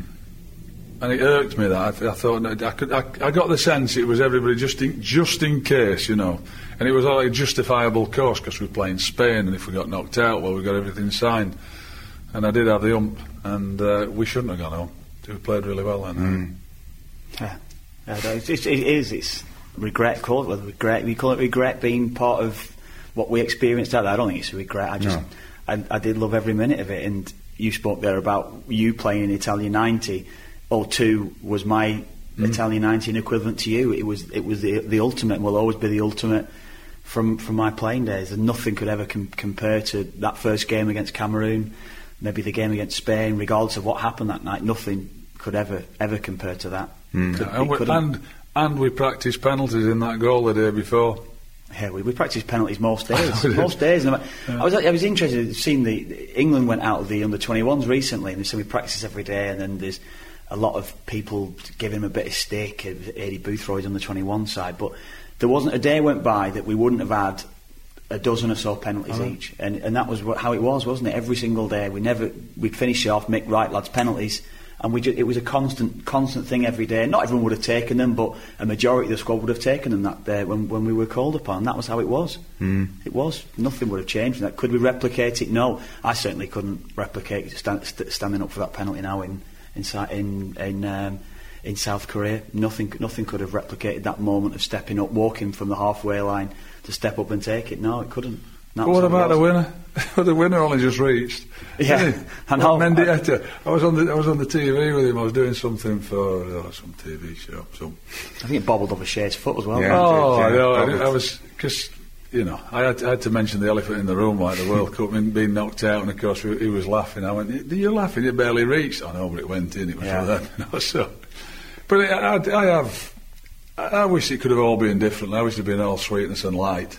Speaker 3: And it irked me that I, I thought I could. I, I got the sense it was everybody just in, just in case, you know. And it was like a justifiable course, because we're playing Spain, and if we got knocked out, well, we got everything signed. And I did have the ump, and uh, we shouldn't have gone home. We played really well then.
Speaker 2: Mm.
Speaker 4: Yeah, yeah it's, it's, it is. It's regret. Call it regret. We call it regret being part of what we experienced out there. I don't think it's a regret. I just,
Speaker 2: no.
Speaker 4: I, I did love every minute of it. And you spoke there about you playing in Italia ninety. oh two was my mm. Italia nineteen equivalent to you. It was, it was the the ultimate. And will always be the ultimate from from my playing days. And nothing could ever com- compare to that first game against Cameroon. Maybe the game against Spain. Regardless of what happened that night, nothing could ever ever compare to that.
Speaker 2: Mm.
Speaker 3: Could, and, we, and and we practiced penalties in that goal the day before.
Speaker 4: Yeah, we, we practiced penalties most days. most days. And I, yeah. I was I was interested in seeing the England went out of the under twenty-ones recently, and they said we practice every day, and then there's a lot of people giving him a bit of stick. Eddie Boothroyd's on the twenty-one side, but there wasn't a day went by that we wouldn't have had a dozen or so penalties oh. each, and and that was what, how it was, wasn't it? Every single day, we never we'd finish it off. Mick, right, lads, penalties. And we just, it was a constant, constant thing every day. Not everyone would have taken them, but a majority of the squad would have taken them that day when, when we were called upon. That was how it was.
Speaker 2: Mm.
Speaker 4: It was. Nothing would have changed from that. Could we replicate it? No, I certainly couldn't replicate stand, st- standing up for that penalty now in in in in, um, in South Korea. Nothing, nothing could have replicated that moment of stepping up, walking from the halfway line to step up and take it. No, it couldn't.
Speaker 3: But what about the winner? The winner only just reached.
Speaker 4: Yeah, I know.
Speaker 3: Mendieta. I was on the I was on the T V with him. I was doing something for uh, some T V show. So
Speaker 4: I think it bobbled off a Shea's foot as well.
Speaker 3: Yeah, oh, yeah, no, I, I was because you know I had, I had to mention the elephant in the room, like the World Cup being knocked out, and of course he was laughing. I went, "You're laughing? It barely reached." I know, but it went in. It was
Speaker 4: yeah.
Speaker 3: for them. You know, so, but it, I, I have. I wish it could have all been different. I wish it had been all sweetness and light.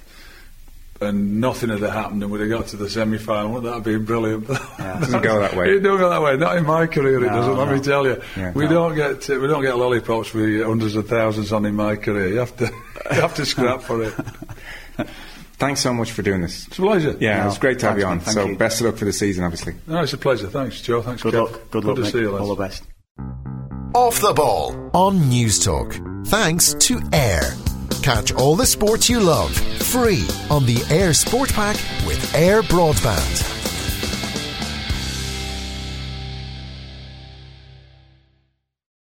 Speaker 3: And nothing had happened, and we'd have got to the semi-final. Wouldn't that have been brilliant?
Speaker 2: Yeah, it doesn't go that way.
Speaker 3: It don't go that way. Not in my career. It
Speaker 4: no,
Speaker 3: doesn't.
Speaker 4: no.
Speaker 3: Let me tell you.
Speaker 2: Yeah,
Speaker 3: we
Speaker 2: no.
Speaker 3: don't get uh, we don't get lollipops with hundreds of thousands on in my career. You have to you have to scrap for it.
Speaker 2: Thanks so much for doing this.
Speaker 3: It's a pleasure.
Speaker 2: Yeah,
Speaker 4: no,
Speaker 2: it was great to have you on.
Speaker 4: Thank
Speaker 2: so
Speaker 4: you.
Speaker 2: best of luck for the season, obviously.
Speaker 3: No, it's a pleasure. Thanks, Joe. Thanks.
Speaker 4: Good
Speaker 3: Kev.
Speaker 4: luck. Good,
Speaker 3: Good
Speaker 4: luck.
Speaker 3: to
Speaker 4: Mate.
Speaker 3: see you.
Speaker 4: All the best.
Speaker 1: Off the Ball on News Talk. Thanks to Air. Catch all the sports you love free on the Air Sport Pack with Air Broadband.